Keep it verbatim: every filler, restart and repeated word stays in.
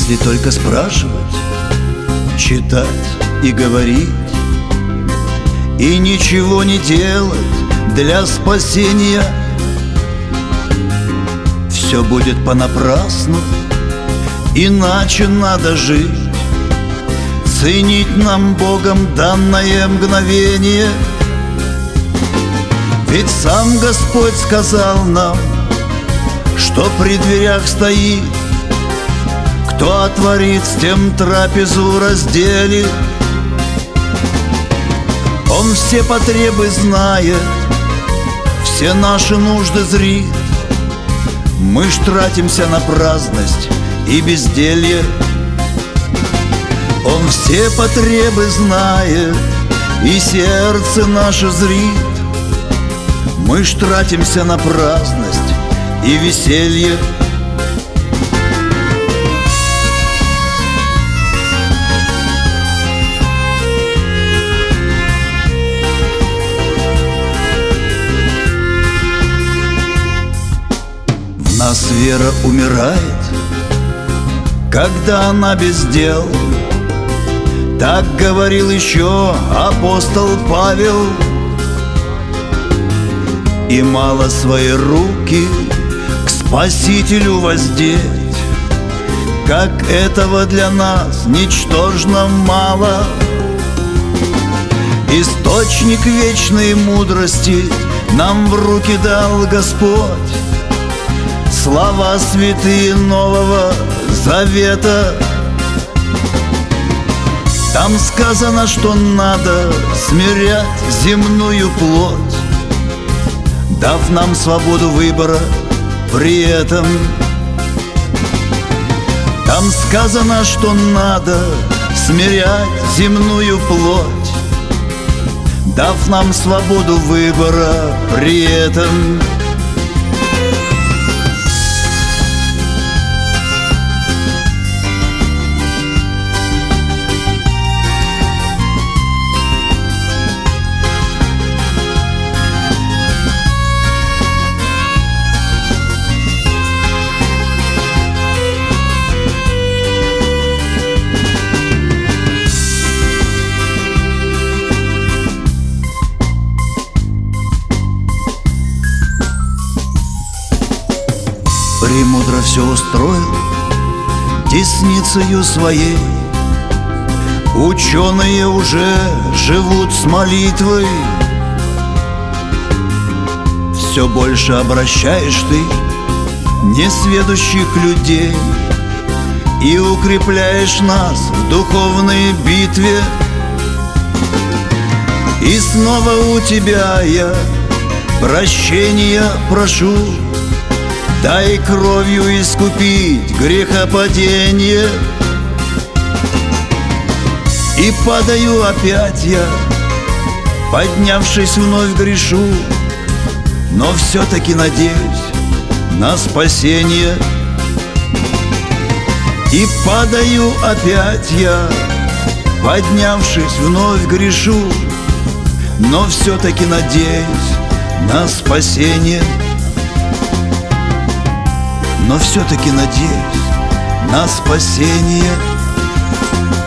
Если только спрашивать, читать и говорить, и ничего не делать для спасения, все будет понапрасну, иначе надо жить, ценить нам Богом данное мгновение. Ведь сам Господь сказал нам, что при дверях стоит, кто отворит, с тем трапезу разделит. Он все потребы знает, все наши нужды зрит. Мы ж тратимся на праздность и безделье. Он все потребы знает и сердце наше зрит. Мы ж тратимся на праздность и веселье. В нас вера умирает, когда она без дел. Так говорил еще апостол Павел. И мало свои руки к Спасителю воздеть, как этого для нас ничтожно мало. Источник вечной мудрости нам в руки дал Господь, слова святые Нового Завета. Там сказано, что надо смирять земную плоть, дав нам свободу выбора при этом. Там сказано, что надо смирять земную плоть, дав нам свободу выбора при этом. Премудро все устроил десницею своей. Ученые уже живут с молитвой. Все больше обращаешь ты несведущих людей и укрепляешь нас в духовной битве. И снова у тебя я прощения прошу, дай кровью искупить грехопадение. И падаю опять я, поднявшись вновь грешу, но все-таки надеюсь на спасение. И падаю опять я, поднявшись вновь грешу, но все-таки надеюсь на спасение. Но все-таки надеюсь на спасение.